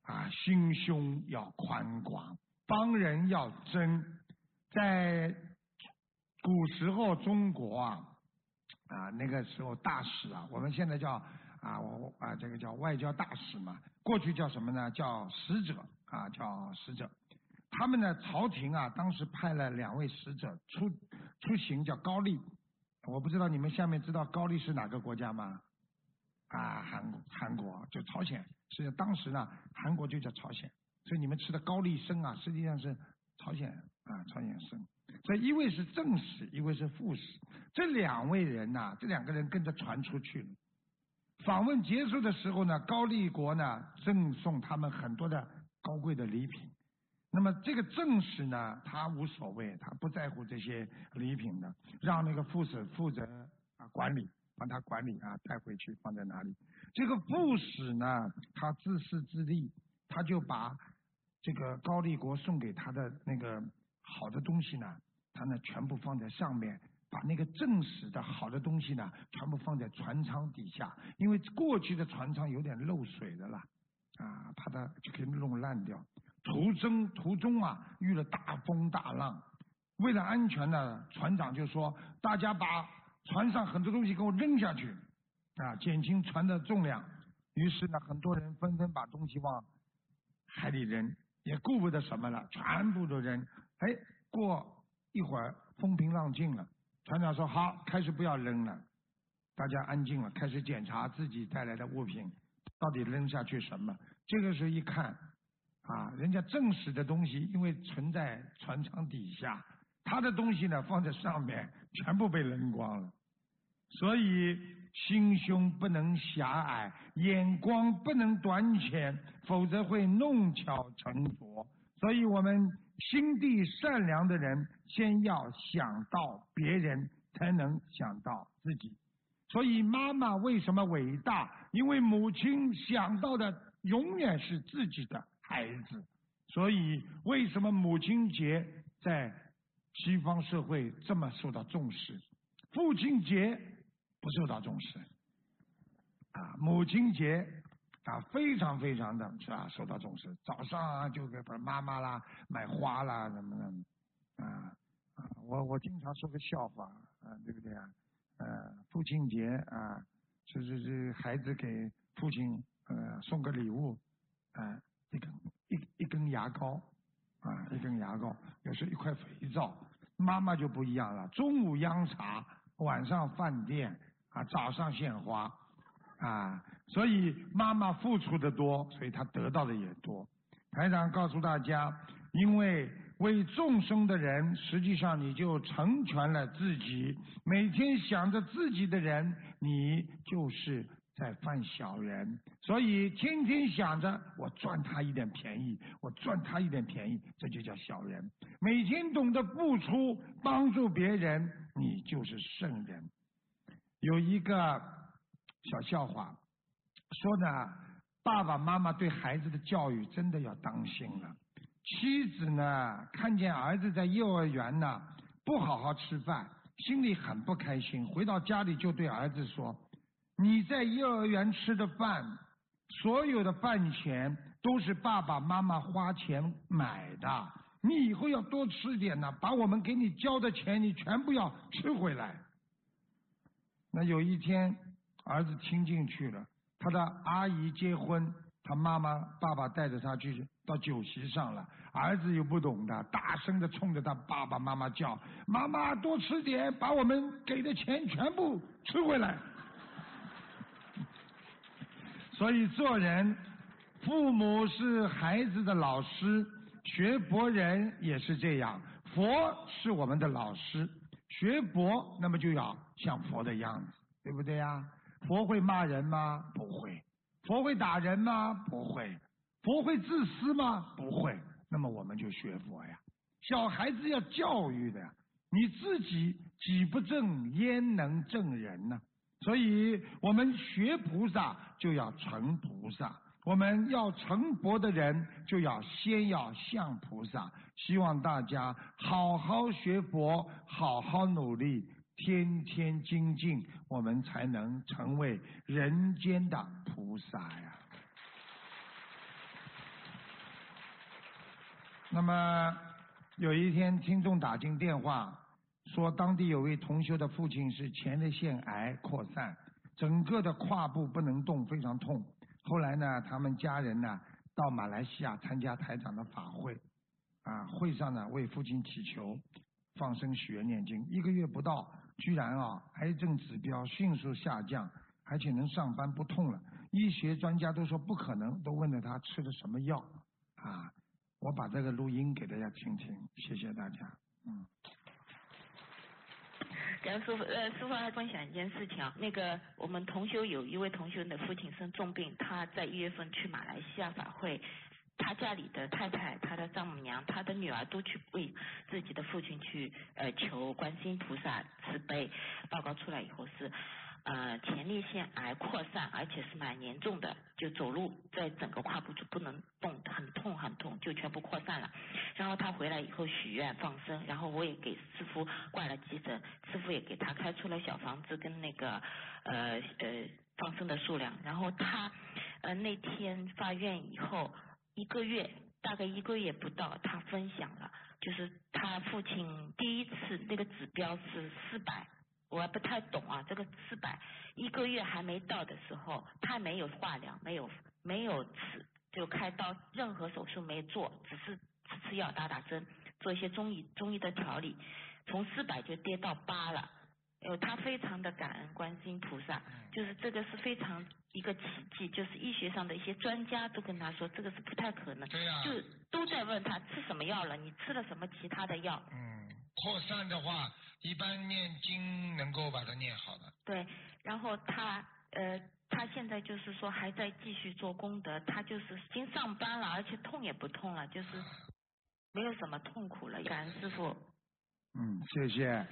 心胸要宽广，帮人要真。在古时候中国那个时候大使我们现在叫这个叫外交大使嘛，过去叫什么呢？叫使者叫使者。他们呢，朝廷当时派了2位使者出行，叫高丽。我不知道你们下面知道高丽是哪个国家吗？韩国，就朝鲜。是当时呢，韩国就叫朝鲜，所以你们吃的高丽参实际上是朝鲜朝鲜参。所以一位是正使，一位是副使。这2位人这2个人跟着传出去了。访问结束的时候呢，高丽国呢赠送他们很多的高贵的礼品。那么这个正使呢，他无所谓，他不在乎这些礼品的，让那个副使负责管理，帮他管理带回去放在哪里。这个副使呢，他自私自利，他就把这个高丽国送给他的那个好的东西呢，他呢全部放在上面，把那个正使的好的东西呢，全部放在船舱底下，因为过去的船舱有点漏水的了怕它就可以弄烂掉。途中遇了大风大浪，为了安全呢，船长就说大家把船上很多东西给我扔下去减轻船的重量。于是呢，很多人纷纷把东西往海里扔，也顾不得什么了，全部都扔。过一会儿风平浪静了，船长说好，开始不要扔了。大家安静了，开始检查自己带来的物品到底扔下去什么。这个时候一看人家正使的东西因为存在船舱底下，他的东西呢放在上面，全部被扔光了。所以心胸不能狭隘，眼光不能短浅，否则会弄巧成拙。所以我们心地善良的人，先要想到别人，才能想到自己。所以妈妈为什么伟大？因为母亲想到的永远是自己的孩子。所以为什么母亲节在西方社会这么受到重视，父亲节不受到重视母亲节非常非常的受到重视。早上就给妈妈啦买花啦什么的我经常说个笑话对不对父亲节是孩子给父亲送个礼物一根牙膏一根牙膏，有时一块肥皂。妈妈就不一样了，中午央茶，晚上饭店早上献花所以妈妈付出的多，所以她得到的也多。台长告诉大家，因为为众生的人，实际上你就成全了自己。每天想着自己的人，你就是在犯小人。所以天天想着我赚他一点便宜，我赚他一点便宜，这就叫小人。每天懂得付出帮助别人，你就是圣人。有一个小笑话说呢，爸爸妈妈对孩子的教育真的要当心了。妻子呢，看见儿子在幼儿园呢不好好吃饭，心里很不开心，回到家里就对儿子说，你在幼儿园吃的饭，所有的饭钱都是爸爸妈妈花钱买的，你以后要多吃点呢，把我们给你交的钱你全部要吃回来。那有一天儿子听进去了，他的阿姨结婚，他爸爸带着他去到酒席上了，儿子又不懂的，大声的冲着他爸爸妈妈叫，妈妈多吃点，把我们给的钱全部吃回来。所以做人，父母是孩子的老师，学佛人也是这样，佛是我们的老师，学佛那么就要像佛的样子，对不对呀？佛会骂人吗？不会。佛会打人吗？不会。佛会自私吗？不会。那么我们就学佛呀。小孩子要教育的呀，你自己己不正，焉能正人呢？所以我们学菩萨就要成菩萨，我们要成佛的人就先要像菩萨。希望大家好好学佛，好好努力，天天精进，我们才能成为人间的菩萨呀。 那么有一天听众打进电话说，当地有位同修的父亲是前列腺癌扩散，整个的胯部不能动，非常痛。后来呢，他们家人呢到马来西亚参加台长的法会，会上呢为父亲祈求，放生许愿念经，1个月不到，居然癌症指标迅速下降，而且能上班不痛了。医学专家都说不可能，都问了他吃的什么药我把这个录音给大家听听，谢谢大家。 然后师傅还分享一件事情那个我们同修有一位同修的父亲生重病，他在1月份去马来西亚法会，他家里的太太、他的丈母娘、他的女儿都去为自己的父亲去求观世音菩萨慈悲，报告出来以后是前列腺癌扩散，而且是蛮严重的，就走路在整个胯部就不能动，很痛很痛，就全部扩散了。然后他回来以后许愿放生，然后我也给师傅挂了急诊，师傅也给他开出了小房子跟那个放生的数量。然后他那天发愿以后大概1个月不到，他分享了，就是他父亲第一次那个指标是400。我还不太懂这个400，1个月还没到的时候，他没有化疗，没有就开刀，任何手术没做，只是吃药打针，做一些中医的调理，从400就跌到8了。他非常的感恩观世音菩萨，就是这个是非常一个奇迹，就是医学上的一些专家都跟他说这个是不太可能， 对呀， 就都在问他吃什么药了，你吃了什么其他的药？ 扩散的话，一般念经能够把它念好的。 对，然后他现在就是说还在继续做功德，他就是已经上班了，而且痛也不痛了，就是没有什么痛苦了。感恩师父。 谢谢。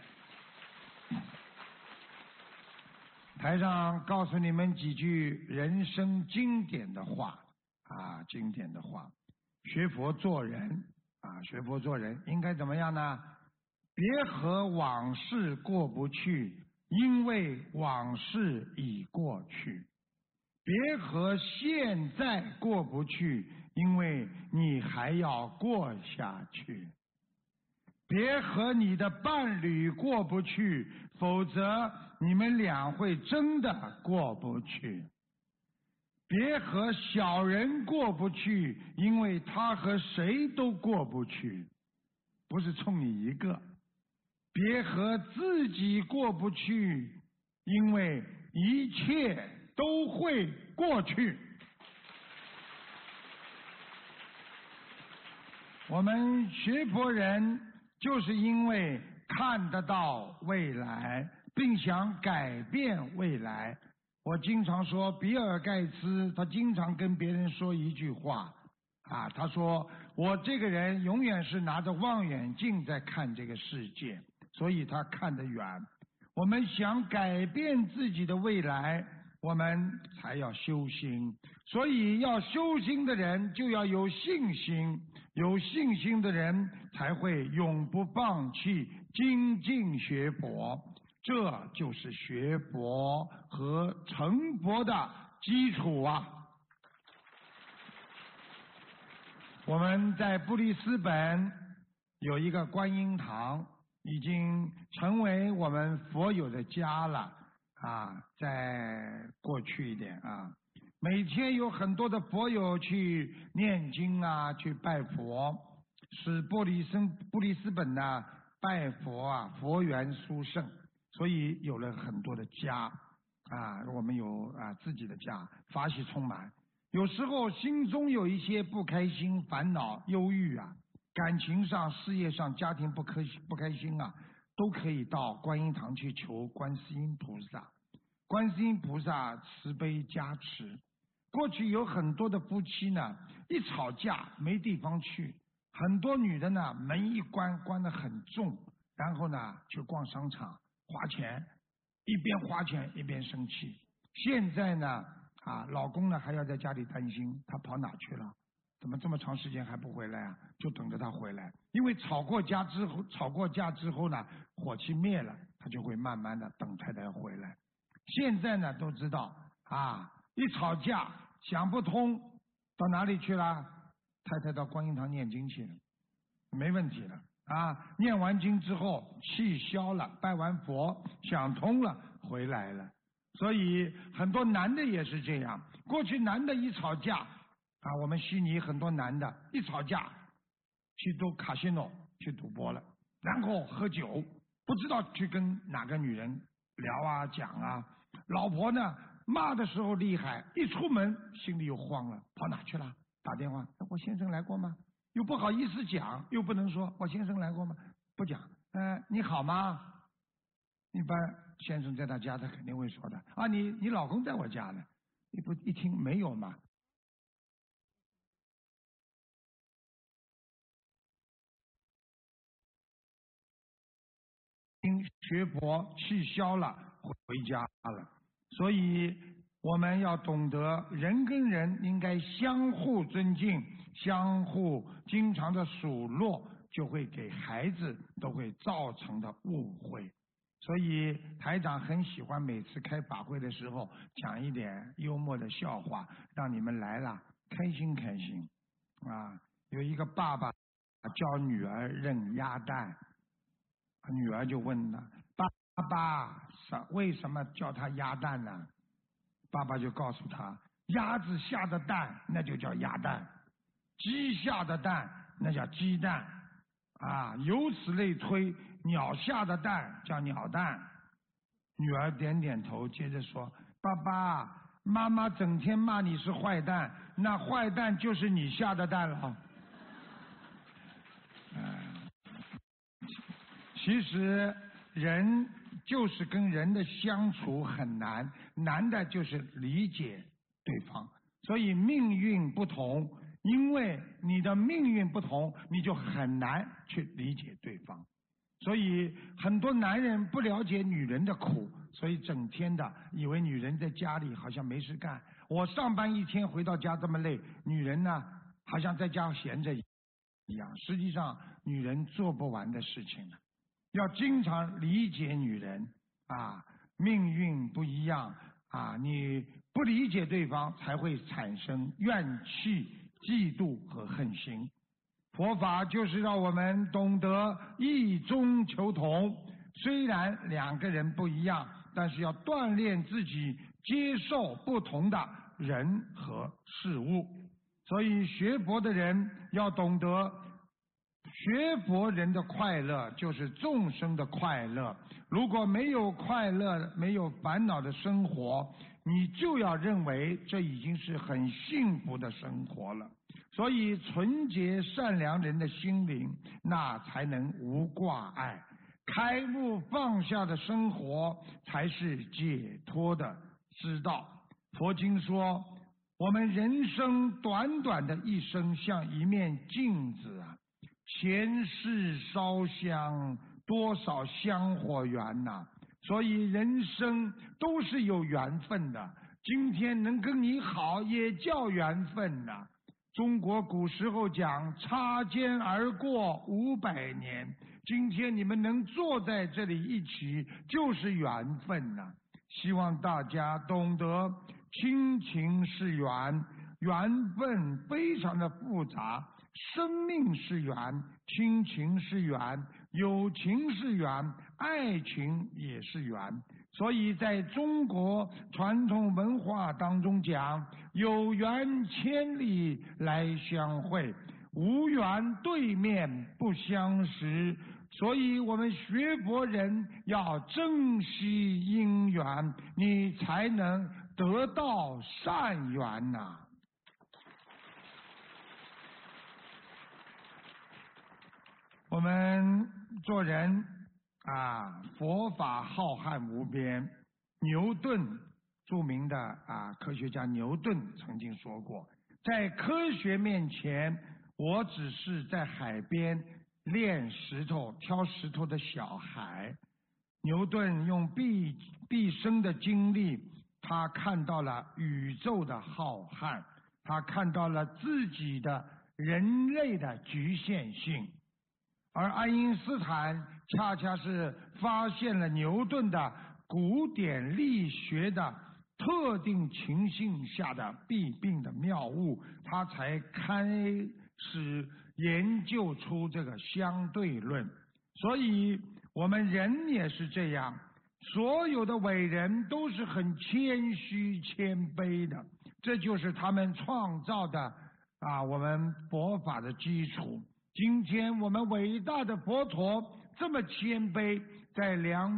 台上告诉你们几句人生经典的话经典的话。学佛做人学佛做人应该怎么样呢？别和往事过不去，因为往事已过去。别和现在过不去，因为你还要过下去。别和你的伴侣过不去，否则你们俩会真的过不去。别和小人过不去，因为他和谁都过不去，不是冲你一个。别和自己过不去，因为一切都会过去。我们学佛人就是因为看得到未来，并想改变未来。我经常说，比尔盖茨他经常跟别人说一句话他说我这个人永远是拿着望远镜在看这个世界，所以他看得远。我们想改变自己的未来，我们才要修心。所以要修心的人就要有信心，有信心的人才会永不放弃，精进学佛。这就是学佛和成佛的基础我们在布里斯本有一个观音堂，已经成为我们佛友的家了在过去一点每天有很多的佛友去念经去拜佛，使布里斯本呢拜佛佛缘殊胜，所以有了很多的家我们有自己的家，法喜充满。有时候心中有一些不开心、烦恼、忧郁感情上、事业上、家庭不开心都可以到观音堂去求观世音菩萨。观世音菩萨慈悲加持。过去有很多的夫妻呢，一吵架没地方去，很多女的呢门一关得很重，然后呢去逛商场花钱，一边花钱一边生气。现在呢老公呢还要在家里担心他跑哪去了，怎么这么长时间还不回来就等着他回来。因为吵过架之后呢，火气灭了，他就会慢慢的等太太回来。现在呢都知道一吵架想不通到哪里去了？太太到观音堂念经去了。 没问题了啊！念完经之后气消了，拜完佛想通了，回来了。所以很多男的也是这样，过去男的一吵架啊，我们悉尼很多男的一吵架去赌卡西诺去赌博了，然后喝酒，不知道去跟哪个女人聊啊讲啊，老婆呢骂的时候厉害，一出门心里又慌了，跑哪去了？打电话，我先生来过吗？又不好意思讲，又不能说我先生来过吗？不讲，你好吗？一般先生在他家，他肯定会说的啊，你老公在我家呢，一听没有嘛。学佛气消了，回家了。所以我们要懂得，人跟人应该相互尊敬，相互经常的数落，就会给孩子都会造成的误会。所以台长很喜欢每次开法会的时候讲一点幽默的笑话，让你们来了开心开心。啊，有一个爸爸教女儿认鸭蛋，女儿就问他：“爸爸，为什么叫他鸭蛋呢？”爸爸就告诉他：“鸭子下的蛋那就叫鸭蛋，鸡下的蛋那叫鸡蛋，啊，由此类推，鸟下的蛋叫鸟蛋。”女儿点点头，接着说：“爸爸妈妈整天骂你是坏蛋，那坏蛋就是你下的蛋了。”其实人就是跟人的相处很难，难的就是理解对方。所以命运不同，因为你的命运不同，你就很难去理解对方。所以很多男人不了解女人的苦，所以整天的以为女人在家里好像没事干。我上班一天回到家这么累，女人呢好像在家闲着一样，实际上女人做不完的事情呢。要经常理解女人啊，命运不一样啊，你不理解对方才会产生怨气、嫉妒和恨心。佛法就是让我们懂得异中求同，虽然两个人不一样，但是要锻炼自己接受不同的人和事物。所以学佛的人要懂得，学佛人的快乐就是众生的快乐。如果没有快乐、没有烦恼的生活，你就要认为这已经是很幸福的生活了。所以纯洁善良人的心灵，那才能无挂碍。开悟放下的生活，才是解脱的之道。佛经说，我们人生短短的一生，像一面镜子啊，前世烧香，多少香火缘呐。所以人生都是有缘分的，今天能跟你好也叫缘分呐。中国古时候讲擦肩而过500年，今天你们能坐在这里一起就是缘分呐。希望大家懂得亲情是缘，缘分非常的复杂，生命是缘，亲情是缘，友情是缘，爱情也是缘。所以在中国传统文化当中讲，有缘千里来相会，无缘对面不相识。所以我们学佛人要珍惜因缘，你才能得到善缘呐。我们做人啊，佛法浩瀚无边。牛顿，著名的科学家牛顿曾经说过，在科学面前，我只是在海边练石头、挑石头的小孩。牛顿用毕生的经历，他看到了宇宙的浩瀚，他看到了自己的人类的局限性。而爱因斯坦恰恰是发现了牛顿的古典力学的特定情形下的弊病的妙误，他才开始研究出这个相对论。所以我们人也是这样，所有的伟人都是很谦虚谦卑的，这就是他们创造的我们佛法的基础。今天我们伟大的佛陀这么谦卑，在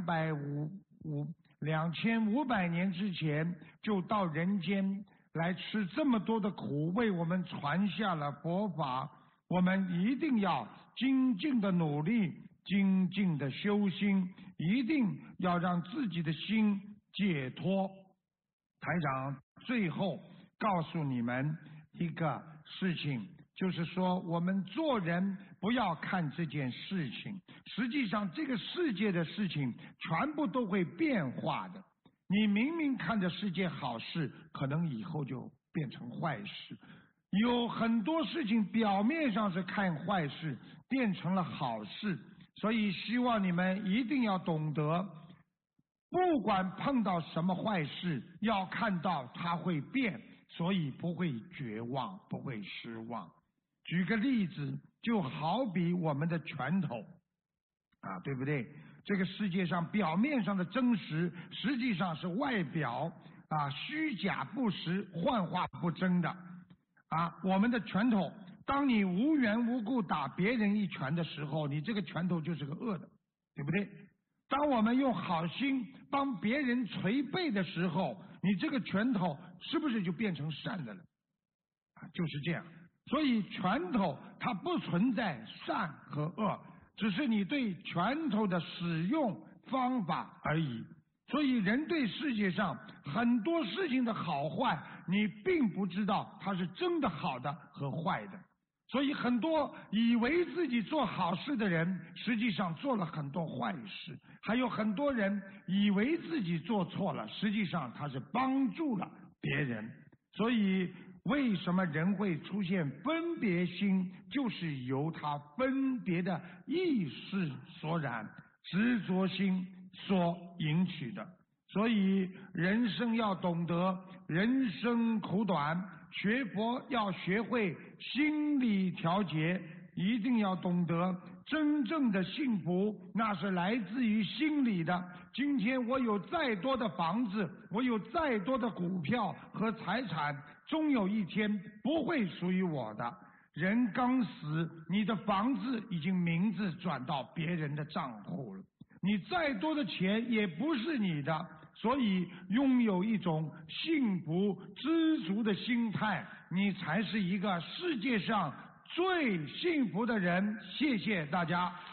2500年之前就到人间来吃这么多的苦，为我们传下了佛法。我们一定要精进的努力，精进的修心，一定要让自己的心解脱。台长最后告诉你们一个事情，就是说我们做人不要看这件事情，实际上这个世界的事情全部都会变化的。你明明看着是件好事，可能以后就变成坏事。有很多事情表面上是看坏事，变成了好事。所以希望你们一定要懂得，不管碰到什么坏事，要看到它会变，所以不会绝望，不会失望。举个例子，就好比我们的拳头对不对？这个世界上表面上的真实，实际上是外表虚假不实，幻化不真的我们的拳头，当你无缘无故打别人一拳的时候，你这个拳头就是个恶的，对不对？当我们用好心帮别人捶背的时候，你这个拳头是不是就变成善的了？就是这样。所以拳头它不存在善和恶，只是你对拳头的使用方法而已。所以人对世界上很多事情的好坏，你并不知道它是真的好的和坏的。所以很多以为自己做好事的人，实际上做了很多坏事。还有很多人以为自己做错了，实际上他是帮助了别人。所以为什么人会出现分别心，就是由他分别的意识所染，执着心所引起的。所以人生要懂得人生苦短，学佛要学会心理调节，一定要懂得真正的幸福那是来自于心理的。今天我有再多的房子，我有再多的股票和财产，终有一天不会属于我的。人刚死，你的房子已经名字转到别人的账户了，你再多的钱也不是你的。所以拥有一种幸福知足的心态，你才是一个世界上最幸福的人。谢谢大家。